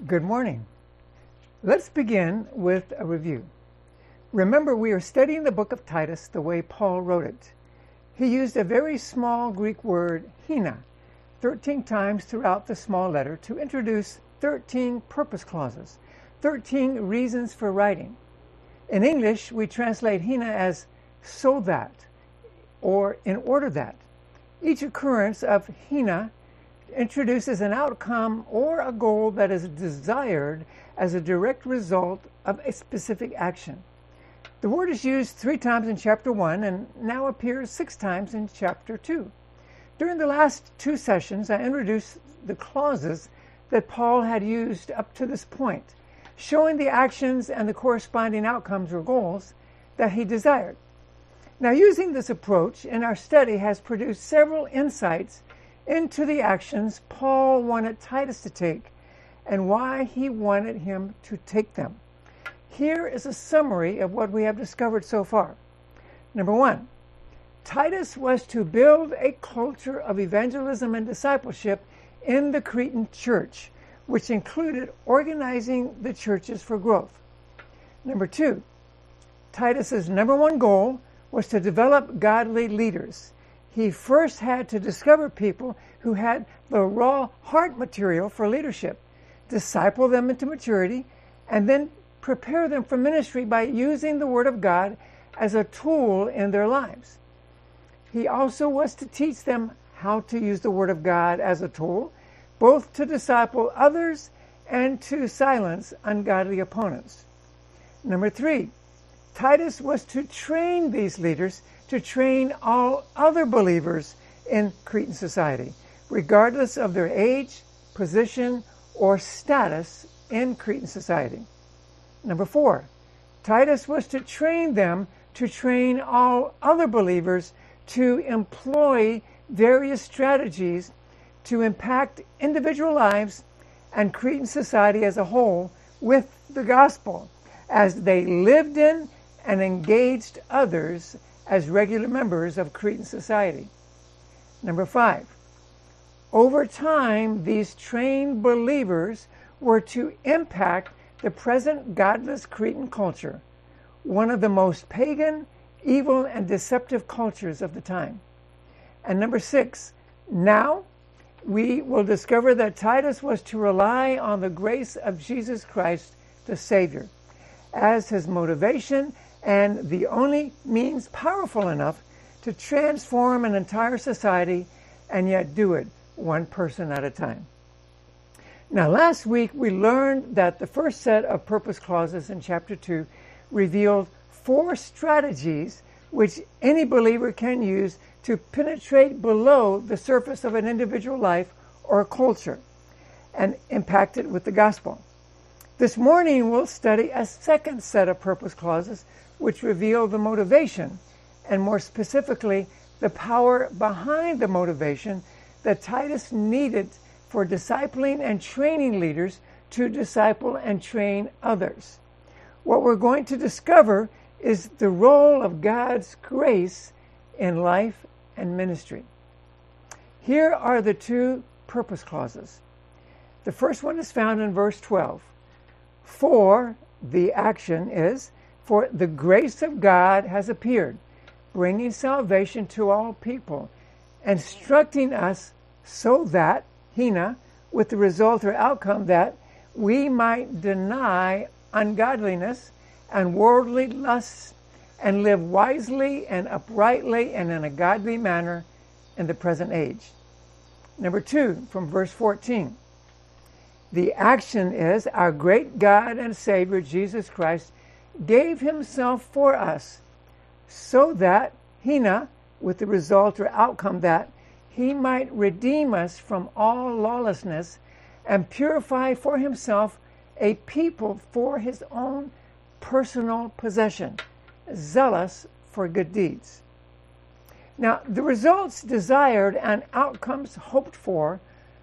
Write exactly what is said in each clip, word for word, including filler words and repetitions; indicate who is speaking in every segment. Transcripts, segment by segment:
Speaker 1: Good morning. Let's begin with a review. Remember, we are studying the book of Titus the way Paul wrote it. He used a very small Greek word, hina, thirteen times throughout the small letter to introduce thirteen purpose clauses, thirteen reasons for writing. In English, we translate hina as so that, or in order that. Each occurrence of hina introduces an outcome or a goal that is desired as a direct result of a specific action. The word is used three times in chapter one and now appears six times in chapter two. During the last two sessions, I introduced the clauses that Paul had used up to this point, showing the actions and the corresponding outcomes or goals that he desired. Now, using this approach in our study has produced several insights into the actions Paul wanted Titus to take and why he wanted him to take them. Here is a summary of what we have discovered so far. Number one, Titus was to build a culture of evangelism and discipleship in the Cretan church, which included organizing the churches for growth. Number two, Titus's number one goal was to develop godly leaders. He first had to discover people who had the raw heart material for leadership, disciple them into maturity, and then prepare them for ministry by using the Word of God as a tool in their lives. He also was to teach them how to use the Word of God as a tool, both to disciple others and to silence ungodly opponents. Number three, Titus was to train these leaders to train all other believers in Cretan society, regardless of their age, position, or status in Cretan society. Number four, Titus was to train them to train all other believers to employ various strategies to impact individual lives and Cretan society as a whole with the gospel as they lived in and engaged others as regular members of Cretan society. Number five, over time, these trained believers were to impact the present godless Cretan culture, one of the most pagan, evil, and deceptive cultures of the time. And number six, now we will discover that Titus was to rely on the grace of Jesus Christ, the Savior, as his motivation and the only means powerful enough to transform an entire society, and yet do it one person at a time. Now, last week we learned that the first set of purpose clauses in chapter two revealed four strategies which any believer can use to penetrate below the surface of an individual life or culture and impact it with the gospel. This morning we'll study a second set of purpose clauses which reveal the motivation, and more specifically, the power behind the motivation that Titus needed for discipling and training leaders to disciple and train others. What we're going to discover is the role of God's grace in life and ministry. Here are the two purpose clauses. The first one is found in verse twelve. For, the action is, for the grace of God has appeared, bringing salvation to all people, instructing us so that, hina, with the result or outcome that we might deny ungodliness and worldly lusts and live wisely and uprightly and in a godly manner in the present age. Number two, from verse fourteen. The action is, our great God and Savior, Jesus Christ, gave himself for us, so that, hina, with the result or outcome that, he might redeem us from all lawlessness and purify for himself a people for his own personal possession, zealous for good deeds. Now, the results desired and outcomes hoped for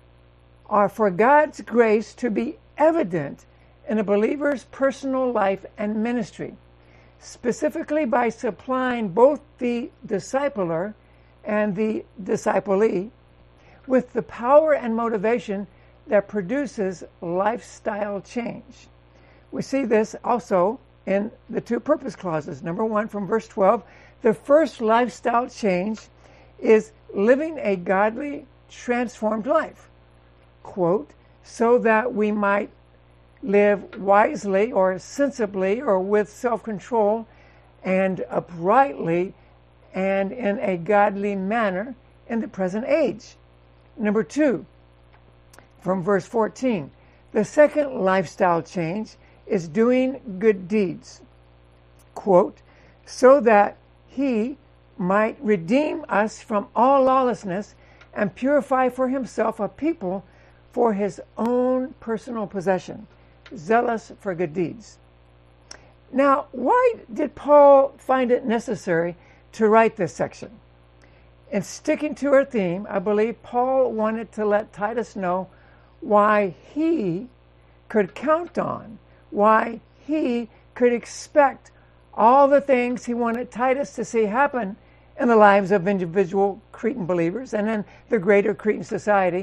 Speaker 1: are for God's grace to be evident in a believer's personal life and ministry, specifically by supplying both the discipler and the disciplee with the power and motivation that produces lifestyle change. We see this also in the two purpose clauses. Number one, from verse twelve, the first lifestyle change is living a godly, transformed life. Quote, so that we might live wisely or sensibly or with self-control and uprightly and in a godly manner in the present age. Number two, from verse fourteen, the second lifestyle change is doing good deeds. Quote, so that he might redeem us from all lawlessness and purify for himself a people for his own personal possession, zealous for good deeds. Now, why did Paul find it necessary to write this section? In sticking to our theme, I believe Paul wanted to let Titus know why he could count on, why he could expect all the things he wanted Titus to see happen in the lives of individual Cretan believers and in the greater Cretan society,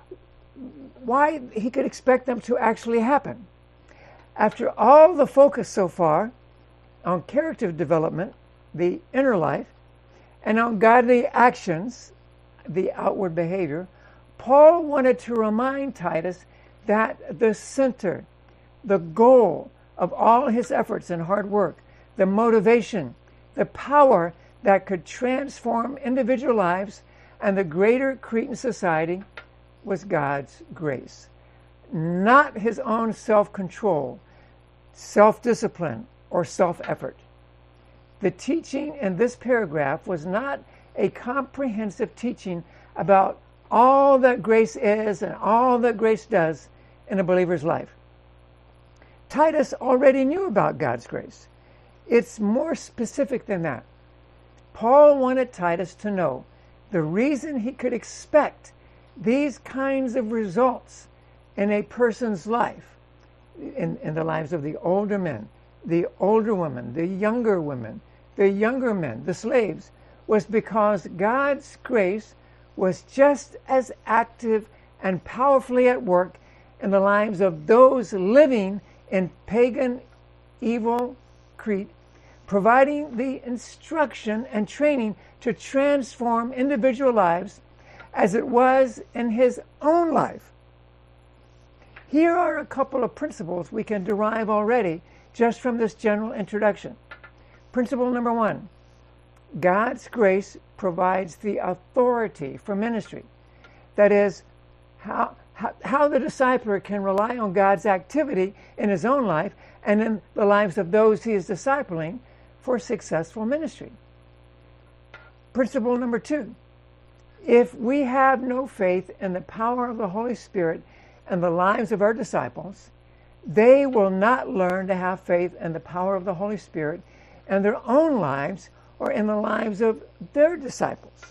Speaker 1: why he could expect them to actually happen. After all the focus so far on character development, the inner life, and on godly actions, the outward behavior, Paul wanted to remind Titus that the center, the goal of all his efforts and hard work, the motivation, the power that could transform individual lives and the greater Cretan society was God's grace, not his own self-control, self-discipline, or self-effort. The teaching in this paragraph was not a comprehensive teaching about all that grace is and all that grace does in a believer's life. Titus already knew about God's grace. It's more specific than that. Paul wanted Titus to know the reason he could expect these kinds of results in a person's life, in, in the lives of the older men, the older women, the younger women, the younger men, the slaves, was because God's grace was just as active and powerfully at work in the lives of those living in pagan, evil Crete, providing the instruction and training to transform individual lives as it was in his own life. Here are a couple of principles we can derive already just from this general introduction. Principle number one, God's grace provides the authority for ministry. That is, how, how, how the discipler can rely on God's activity in his own life and in the lives of those he is discipling for successful ministry. Principle number two, if we have no faith in the power of the Holy Spirit in the lives of our disciples, they will not learn to have faith in the power of the Holy Spirit in their own lives or in the lives of their disciples.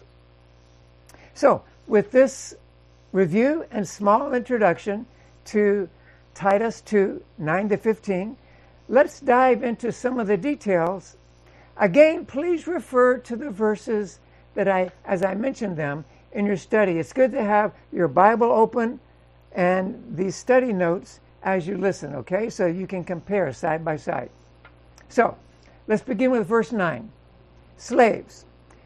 Speaker 1: So, with this review and small introduction to Titus two, nine to fifteen, let's dive into some of the details. Again, please refer to the verses that I, as I mentioned them, in your study. It's good to have your Bible open and these study notes as you listen, okay? So you can compare side by side. So, let's begin with verse nine. Slaves.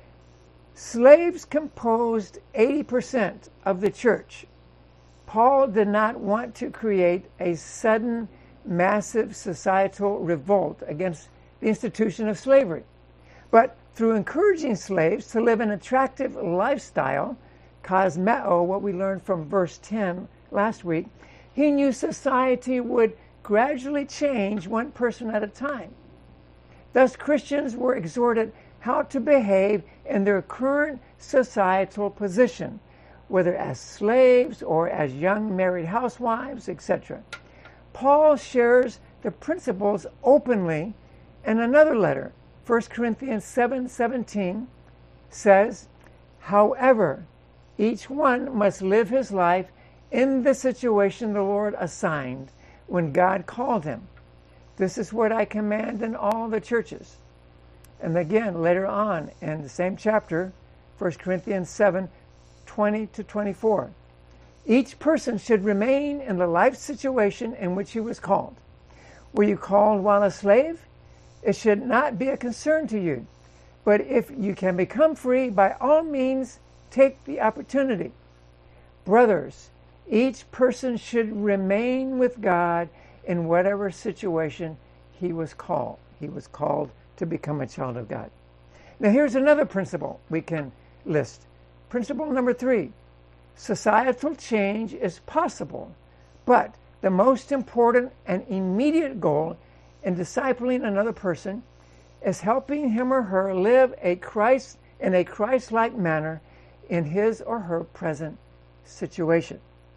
Speaker 1: Slaves composed eighty percent of the church. Paul did not want to create a sudden, massive societal revolt against the institution of slavery. But through encouraging slaves to live an attractive lifestyle, cosmeo, what we learned from verse ten last week, he knew society would gradually change one person at a time. Thus, Christians were exhorted how to behave in their current societal position, whether as slaves or as young married housewives, et cetera. Paul shares the principles openly in another letter. First Corinthians seven seventeen says, however, each one must live his life in the situation the Lord assigned when God called him. This is what I command in all the churches. And again, later on in the same chapter, First Corinthians seven twenty to twenty-four. Each person should remain in the life situation in which he was called. Were you called while a slave? It should not be a concern to you. But if you can become free, by all means, take the opportunity. Brothers, each person should remain with God in whatever situation he was called. He was called to become a child of God. Now here's another principle we can list. Principle number three. Societal change is possible, but the most important and immediate goal in discipling another person is helping him or her live a Christ in a Christ-like manner in his or her present situation.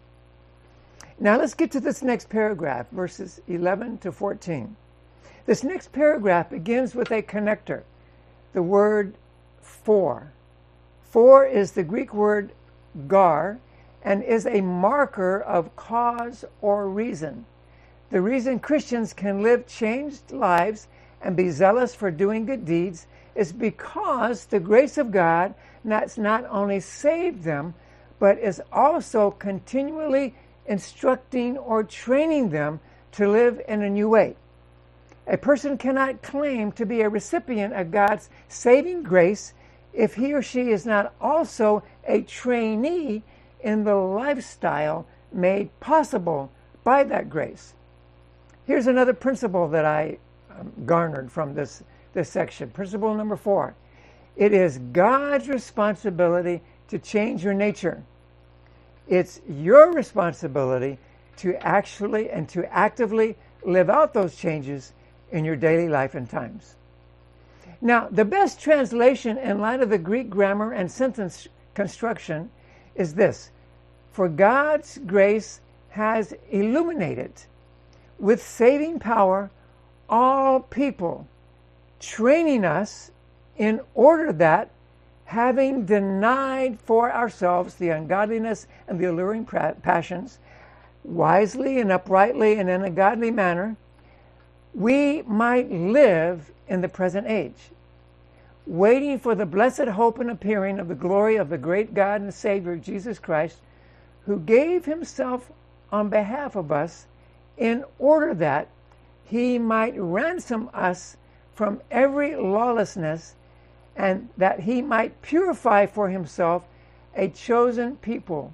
Speaker 1: Now let's get to this next paragraph, verses eleven to fourteen. This next paragraph begins with a connector, the word for. For is the Greek word gar, and is a marker of cause or reason. The reason Christians can live changed lives and be zealous for doing good deeds is because the grace of God has not only saved them, but is also continually instructing or training them to live in a new way. A person cannot claim to be a recipient of God's saving grace if he or she is not also a trainee in the lifestyle made possible by that grace. Here's another principle that I um, garnered from this, this section. Principle number four. It is God's responsibility to change your nature. It's your responsibility to actually and to actively live out those changes in your daily life and times. Now, the best translation in light of the Greek grammar and sentence construction is this: for God's grace has illuminated with saving power all people, training us in order that, having denied for ourselves the ungodliness and the alluring passions, wisely and uprightly and in a godly manner, we might live in the present age, waiting for the blessed hope and appearing of the glory of the great God and Savior Jesus Christ, who gave himself on behalf of us in order that he might ransom us from every lawlessness, and that he might purify for himself a chosen people,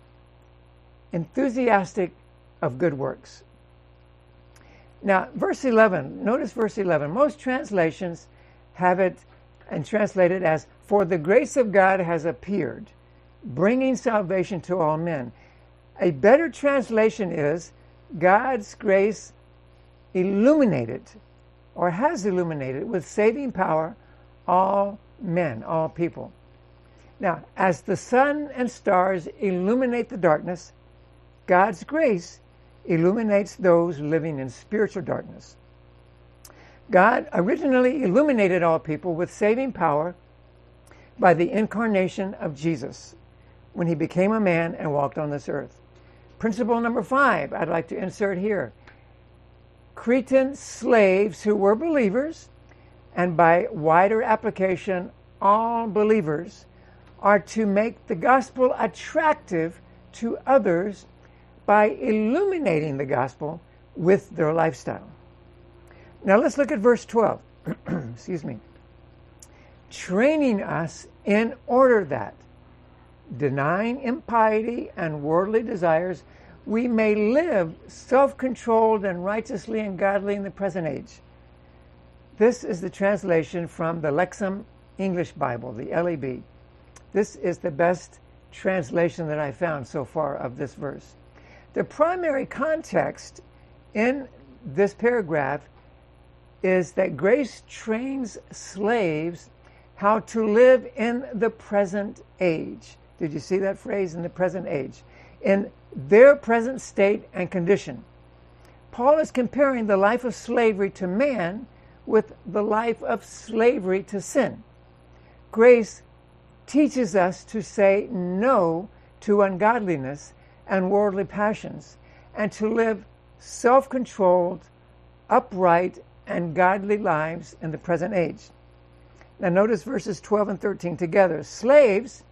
Speaker 1: enthusiastic of good works. Now, verse eleven, notice verse eleven. Most translations have it and translate it as, for the grace of God has appeared, bringing salvation to all men. A better translation is, God's grace illuminated, or has illuminated with saving power, all men, all people. Now, as the sun and stars illuminate the darkness, God's grace illuminates those living in spiritual darkness. God originally illuminated all people with saving power by the incarnation of Jesus when he became a man and walked on this earth. Principle number five, I'd like to insert here. Cretan slaves who were believers, and by wider application, all believers, are to make the gospel attractive to others by illuminating the gospel with their lifestyle. Now let's look at verse twelve. Excuse me. Training us in order that, denying impiety and worldly desires, we may live self-controlled and righteously and godly in the present age. This is the translation from the Lexham English Bible, the L E B. This is the best translation that I found so far of this verse. The primary context in this paragraph is that grace trains slaves how to live in the present age. Did you see that phrase, in the present age? In their present state and condition. Paul is comparing the life of slavery to man with the life of slavery to sin. Grace teaches us to say no to ungodliness and worldly passions, and to live self-controlled, upright, and godly lives in the present age. Now notice verses twelve and thirteen together. Slaves,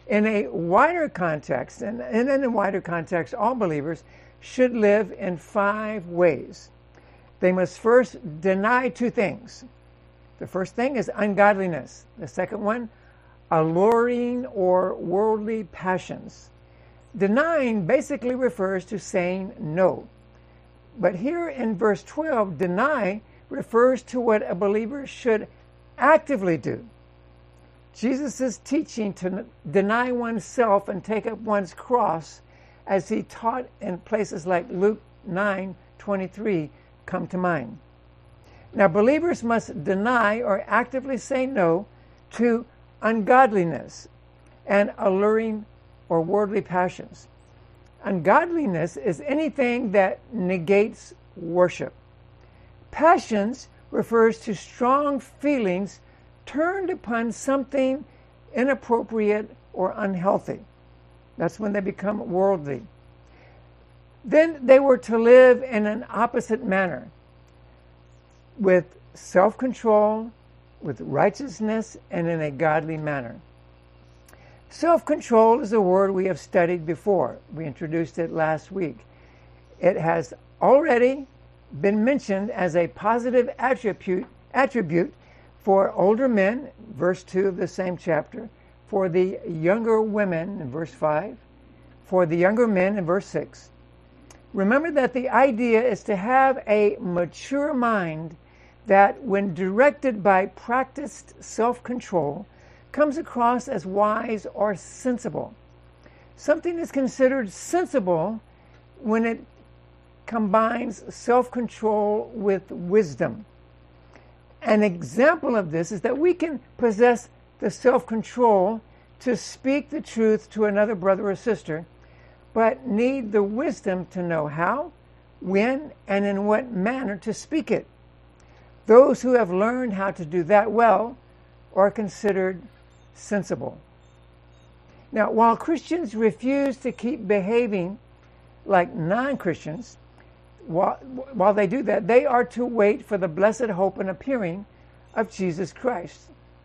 Speaker 1: In a wider context, and, and in a wider context, all believers should live in five ways. They must first deny two things. The first thing is ungodliness. The second one, alluring or worldly passions. Denying basically refers to saying no. But here in verse twelve, deny refers to what a believer should actively do. Jesus is teaching to deny oneself and take up one's cross, as he taught in places like Luke nine twenty-three come to mind. Now, believers must deny or actively say no to ungodliness and alluring or worldly passions. Ungodliness is anything that negates worship. Passions refers to strong feelings turned upon something inappropriate or unhealthy. That's when they become worldly. Then they were to live in an opposite manner, with self-control, with righteousness, and in a godly manner. Self-control is a word we have studied before. We introduced it last week. It has already been mentioned as a positive attribute, attribute for older men, verse two of the same chapter, for the younger women, in verse five, for the younger men, in verse six. Remember that the idea is to have a mature mind that, when directed by practiced self-control, comes across as wise or sensible. Something is considered sensible when it combines self-control with wisdom. An example of this is that we can possess the self-control to speak the truth to another brother or sister, but need the wisdom to know how, when, and in what manner to speak it. Those who have learned how to do that well are considered sensible. Now, while Christians refuse to keep behaving like non-Christians, while, while they do that, they are to wait for the blessed hope and appearing of Jesus Christ.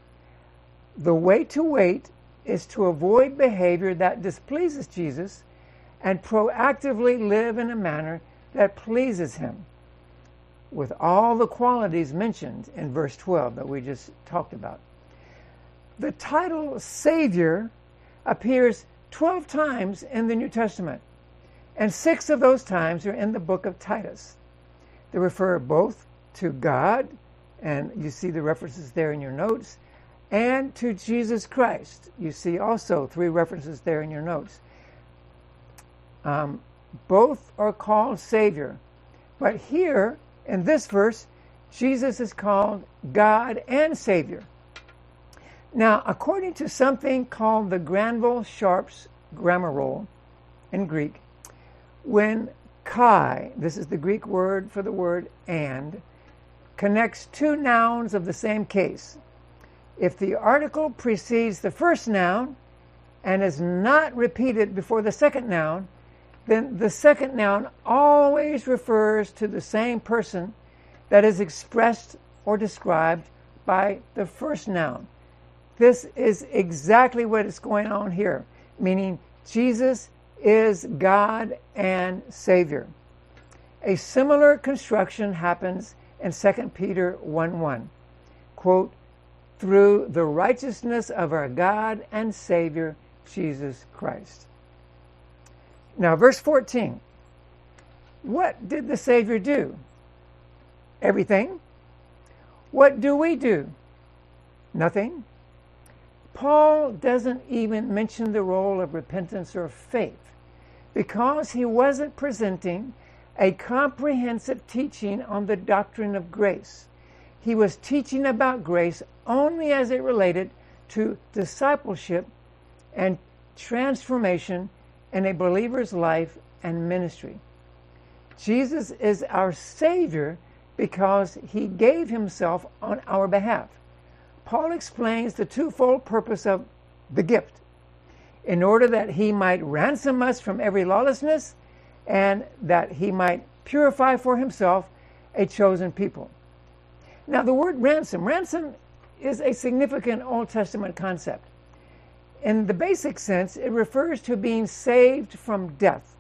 Speaker 1: The way to wait is to avoid behavior that displeases Jesus and proactively live in a manner that pleases him, with all the qualities mentioned in verse twelve that we just talked about. The title Savior appears twelve times in the New Testament, and six of those times are in the book of Titus. They refer both to God, and you see the references there in your notes, and to Jesus Christ. You see also three references there in your notes. Um, both are called Savior, but here in this verse, Jesus is called God and Savior. Now, according to something called the Granville-Sharp's grammar rule in Greek, when kai, this is the Greek word for the word and, connects two nouns of the same case, if the article precedes the first noun and is not repeated before the second noun, then the second noun always refers to the same person that is expressed or described by the first noun. This is exactly what is going on here, meaning Jesus is God and Savior. A similar construction happens in Second Peter one one. Quote, through the righteousness of our God and Savior, Jesus Christ. Now, verse fourteen. What did the Savior do? Everything. What do we do? Nothing. Paul doesn't even mention the role of repentance or faith because he wasn't presenting a comprehensive teaching on the doctrine of grace. He was teaching about grace only as it related to discipleship and transformation in a believer's life and ministry. Jesus is our Savior because he gave himself on our behalf. Paul explains the twofold purpose of the gift, in order that he might ransom us from every lawlessness and that he might purify for himself a chosen people. Now, the word ransom, ransom is a significant Old Testament concept. In the basic sense, it refers to being saved from death.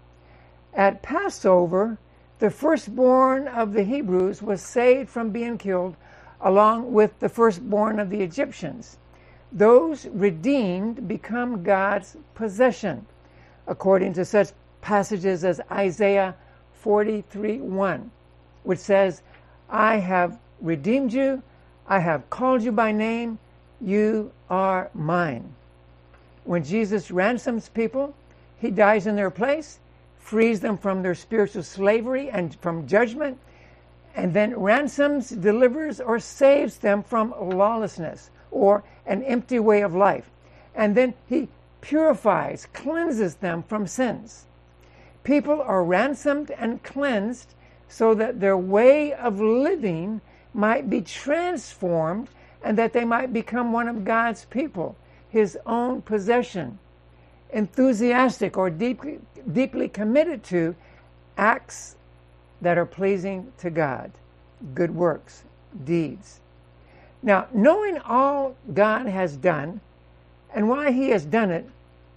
Speaker 1: At Passover, the firstborn of the Hebrews was saved from being killed along with the firstborn of the Egyptians. Those redeemed become God's possession, according to such passages as Isaiah forty-three one, which says, I have redeemed you, I have called you by name, you are mine. When Jesus ransoms people, he dies in their place, frees them from their spiritual slavery and from judgment, and then ransoms, delivers, or saves them from lawlessness or an empty way of life. And then he purifies, cleanses them from sins. People are ransomed and cleansed so that their way of living might be transformed and that they might become one of God's people, his own possession, enthusiastic or deeply, deeply committed to acts that are pleasing to God, good works, deeds. Now, knowing all God has done and why he has done it,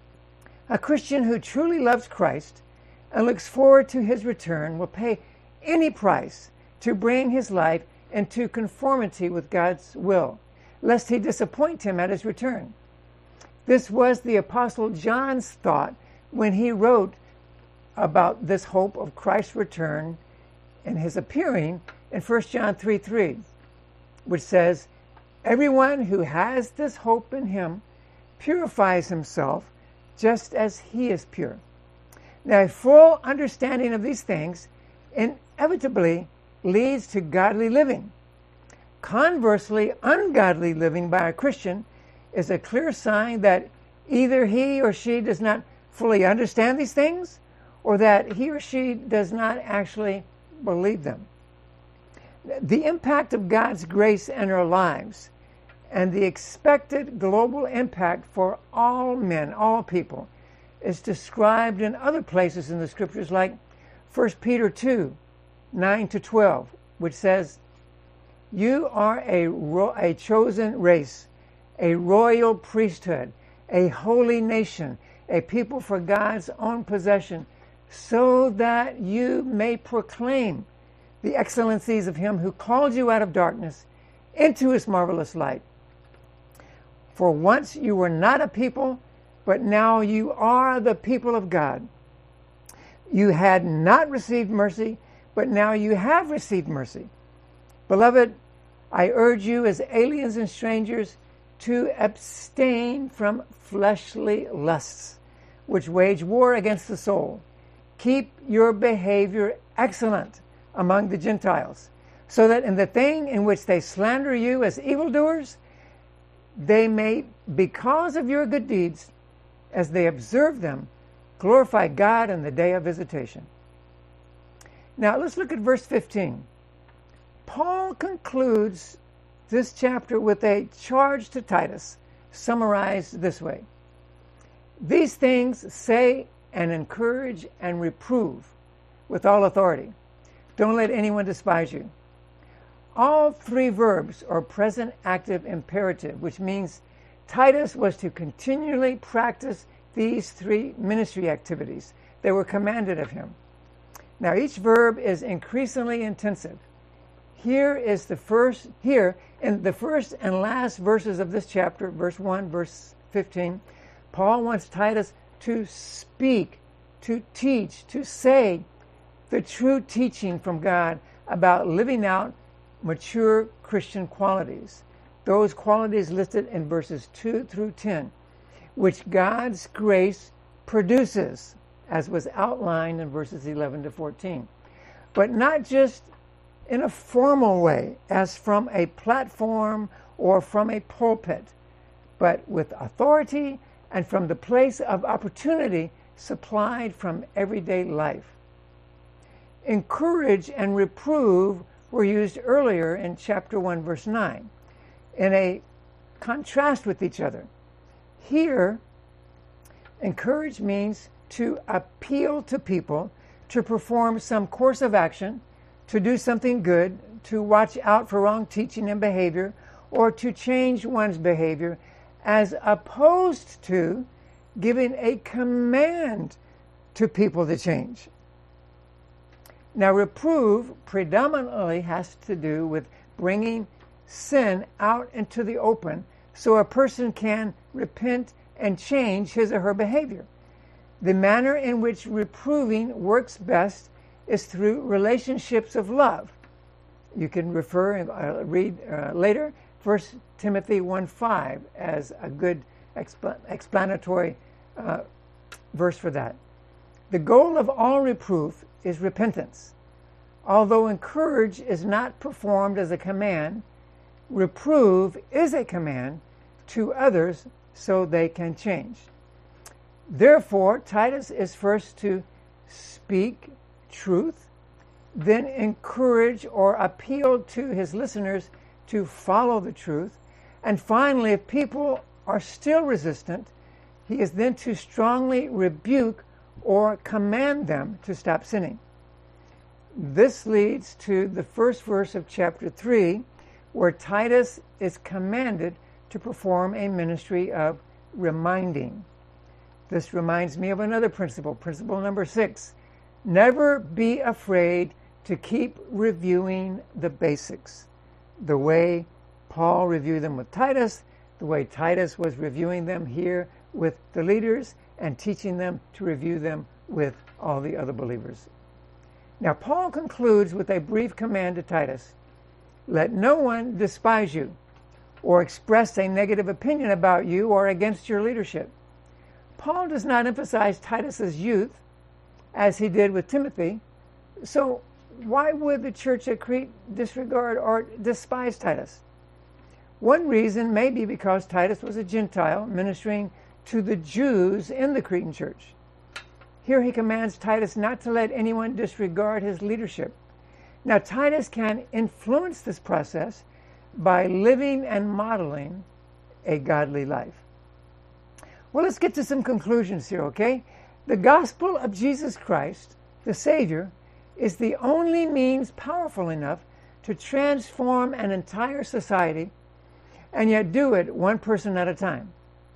Speaker 1: a Christian who truly loves Christ and looks forward to his return will pay any price to bring his life into conformity with God's will, lest he disappoint him at his return. This was the Apostle John's thought when he wrote about this hope of Christ's return and his appearing in First John three three, which says, everyone who has this hope in him purifies himself just as he is pure. Now, a full understanding of these things inevitably leads to godly living. Conversely, ungodly living by a Christian is a clear sign that either he or she does not fully understand these things or that he or she does not actually believe them. The impact of God's grace in our lives and the expected global impact for all men, all people, is described in other places in the scriptures like First Peter two, nine to twelve, which says, you are a, ro- a chosen race, a royal priesthood, a holy nation, a people for God's own possession, so that you may proclaim the excellencies of him who called you out of darkness into his marvelous light. For once you were not a people, but now you are the people of God. You had not received mercy, but now you have received mercy. Beloved, I urge you as aliens and strangers to abstain from fleshly lusts, which wage war against the soul. Keep your behavior excellent among the Gentiles, so that in the thing in which they slander you as evildoers, they may, because of your good deeds, as they observe them, glorify God in the day of visitation. Now let's look at verse fifteen. Paul concludes this chapter with a charge to Titus, summarized this way. These things say and encourage and reprove with all authority. Don't let anyone despise you. All three verbs are present active imperative, which means Titus was to continually practice these three ministry activities that were commanded of him. Now each verb is increasingly intensive. Here is the first, here in the first and last verses of this chapter, verse one, verse fifteen, Paul wants Titus to speak, to teach, to say the true teaching from God about living out mature Christian qualities. Those qualities listed in verses two through ten, which God's grace produces, as was outlined in verses eleven to fourteen. But not just in a formal way, as from a platform or from a pulpit, but with authority and from the place of opportunity supplied from everyday life. Encourage and reprove were used earlier in chapter one, verse nine, in a contrast with each other. Here, encourage means to appeal to people to perform some course of action, to do something good, to watch out for wrong teaching and behavior, or to change one's behavior as opposed to giving a command to people to change. Now, reprove predominantly has to do with bringing sin out into the open so a person can repent and change his or her behavior. The manner in which reproving works best is through relationships of love. You can refer and uh, read uh, later First Timothy one five as a good expl- explanatory uh, verse for that. The goal of all reproof is repentance. Although encourage is not performed as a command, reprove is a command to others so they can change. Therefore, Titus is first to speak truth, then encourage or appeal to his listeners to follow the truth, and finally, if people are still resistant, he is then to strongly rebuke or command them to stop sinning. This leads to the first verse of chapter three, where Titus is commanded to perform a ministry of reminding. This reminds me of another principle, principle number six. Never be afraid to keep reviewing the basics. The way Paul reviewed them with Titus, the way Titus was reviewing them here with the leaders and teaching them to review them with all the other believers. Now, Paul concludes with a brief command to Titus. Let no one despise you or express a negative opinion about you or against your leadership. Paul does not emphasize Titus's youth as he did with Timothy. So why would the church at Crete disregard or despise Titus? One reason may be because Titus was a Gentile ministering to the Jews in the Cretan church. Here he commands Titus not to let anyone disregard his leadership. Now, Titus can influence this process by living and modeling a godly life. Well, let's get to some conclusions here, okay? The gospel of Jesus Christ, the Savior, is the only means powerful enough to transform an entire society, and yet do it one person at a time.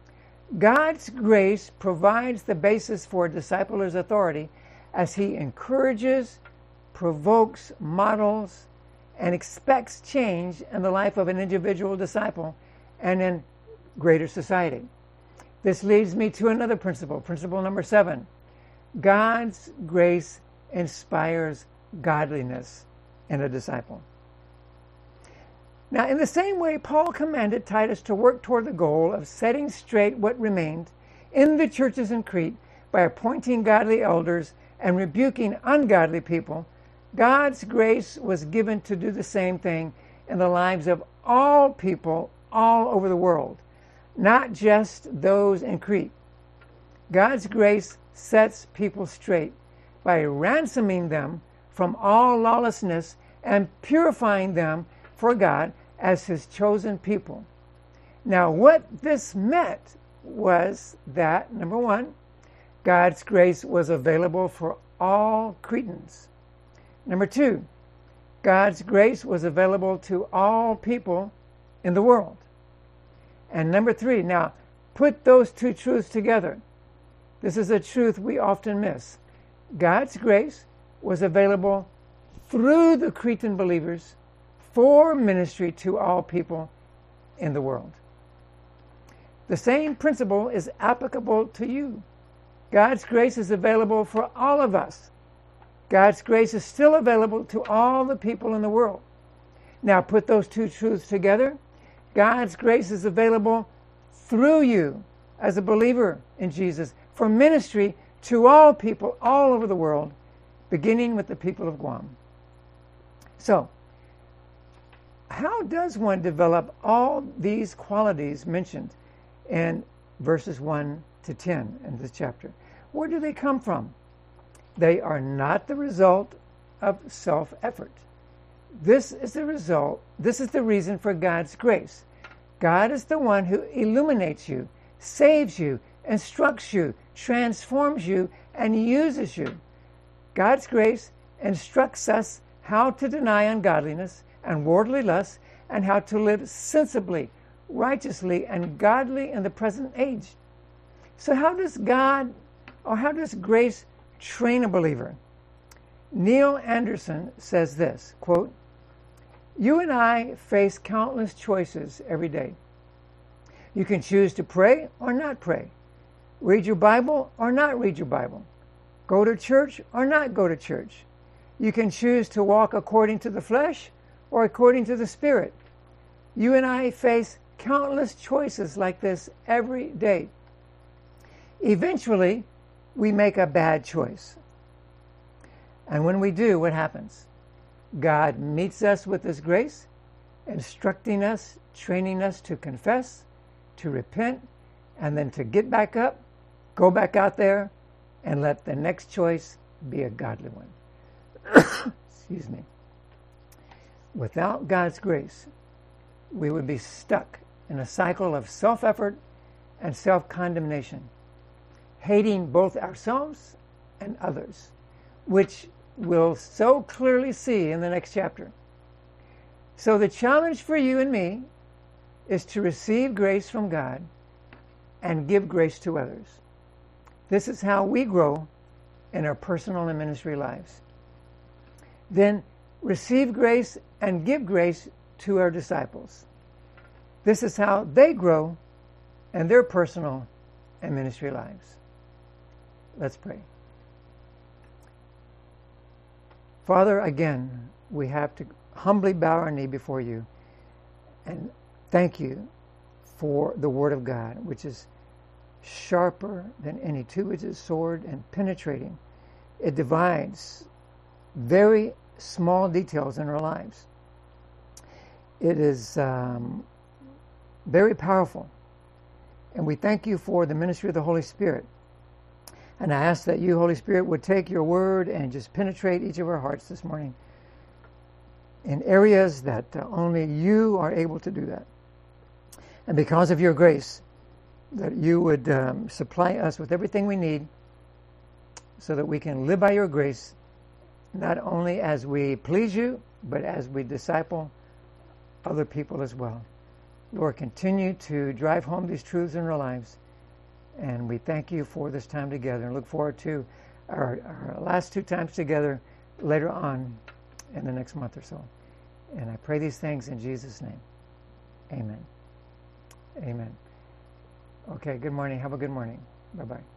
Speaker 1: God's grace provides the basis for a discipler's authority as he encourages, provokes, models, and expects change in the life of an individual disciple and in greater society. This leads me to another principle, principle number seven. God's grace inspires godliness in a disciple. Now, in the same way, Paul commanded Titus to work toward the goal of setting straight what remained in the churches in Crete by appointing godly elders and rebuking ungodly people. God's grace was given to do the same thing in the lives of all people all over the world, not just those in Crete. God's grace sets people straight by ransoming them from all lawlessness and purifying them for God as his chosen people. Now, what this meant was that, number one, God's grace was available for all Cretans. Number two, God's grace was available to all people in the world. And number three, now, put those two truths together. This is a truth we often miss. God's grace was available through the Cretan believers for ministry to all people in the world. The same principle is applicable to you. God's grace is available for all of us. God's grace is still available to all the people in the world. Now put those two truths together. God's grace is available through you as a believer in Jesus for ministry to all people all over the world, beginning with the people of Guam. So, how does one develop all these qualities mentioned in verses one to ten in this chapter? Where do they come from? They are not the result of self-effort. This is the result, this is the reason for God's grace. God is the one who illuminates you, saves you, instructs you, transforms you, and uses you. God's grace instructs us how to deny ungodliness and worldly lust, and how to live sensibly, righteously and godly in the present age. So how does God, or how does grace train a believer? Neil Anderson says this, quote, "You and I face countless choices every day. You can choose to pray or not pray, read your Bible or not read your Bible, go to church or not go to church. You can choose to walk according to the flesh or according to the Spirit. You and I face countless choices like this every day. Eventually, we make a bad choice. And when we do, what happens? God meets us with His grace, instructing us, training us to confess, to repent, and then to get back up, go back out there, and let the next choice be a godly one." Excuse me. Without God's grace, we would be stuck in a cycle of self-effort and self-condemnation, hating both ourselves and others, which we'll so clearly see in the next chapter. So the challenge for you and me is to receive grace from God and give grace to others. This is how we grow in our personal and ministry lives. Then receive grace and give grace to our disciples. This is how they grow in their personal and ministry lives. Let's pray. Father, again, we have to humbly bow our knee before you and thank you for the Word of God, which is sharper than any two-edged sword and penetrating. It divides very small details in our lives. It is um, very powerful. And we thank you for the ministry of the Holy Spirit. And I ask that you, Holy Spirit, would take your word and just penetrate each of our hearts this morning in areas that uh, only you are able to do that. And because of your grace, that you would um, supply us with everything we need so that we can live by your grace, not only as we please you, but as we disciple other people as well. Lord, continue to drive home these truths in our lives. And we thank you for this time together and look forward to our, our last two times together later on in the next month or so. And I pray these things in Jesus' name. Amen. Amen. Okay, good morning. Have a good morning. Bye-bye.